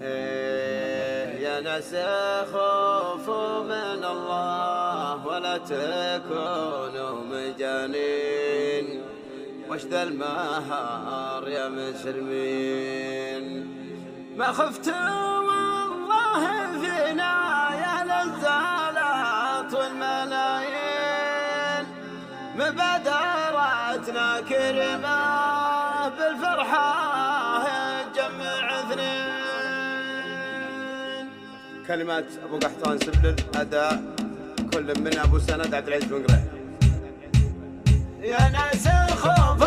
يا ناس خوفوا من الله ولا تكونوا مجانين، وش ذا المهار يا مسلمين؟ ما خفتوا والله فينا يا الزالات والملايين، مبادرتنا كرمة بالفرحة جمع اثنين. كلمات أبو قحطان سبلل، أداء كل من أبو سند عبد العزيز بن قريح. يا ناس خوف